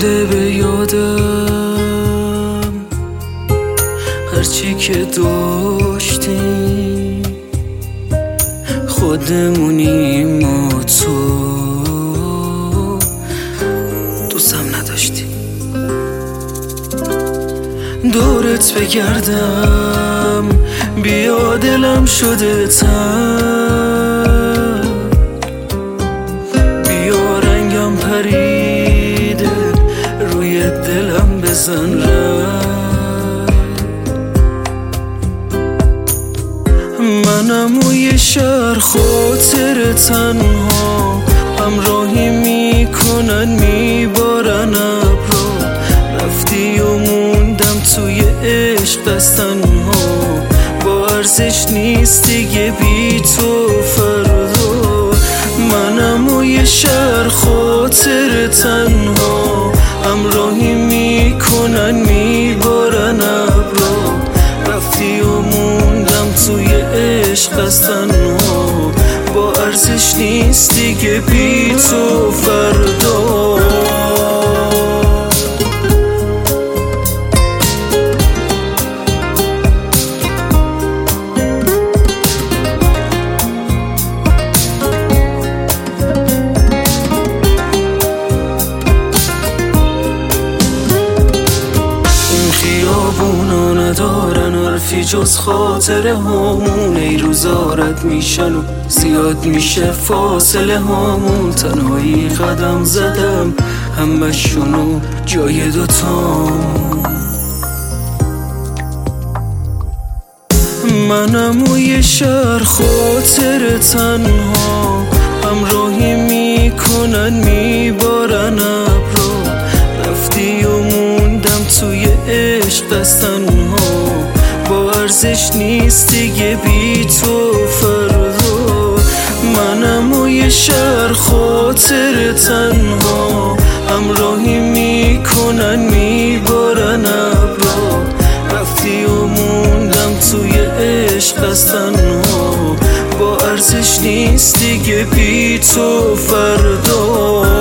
مونده به یادم هرچی که داشتیم، خودمونیم و تو دوستم نداشتی. دورت بگردم بیا دلم شده تن، بیا رنگم پریده روی دلم بزن رنگ. منم و یه شهر خاطر تنها، همراهی میکنن میبارن ابرا. رفتی و موندم توی عشق دستنها، با ارزش نیست دیگه بی تو فردا. منم و یه شهر خاطر تنها، همراهی میکنن میبارن ابرا. رفتی و موندم توی عشق از تنها، با ارزش نیست دیگه بی تو فردا. خیابونا ندارن حرفی جز خاطره هامون. ای روزارت میشن و زیاد میشه فاصله هامون. تنهایی قدم زدم همشونو جای دوتامون. منم و یه شهر خاطر تنها، همراهی میکنن میبارن ابرا. رفتی و موندم توی عشق دستنها، با ارزش نیست دیگه بی تو فردا. منم و یه شهر خاطر تنها، همراهی میکنن میبارن ابرا. رفتی و موندم توی عشق از تنها، با ارزش نیست دیگه بی تو فردا.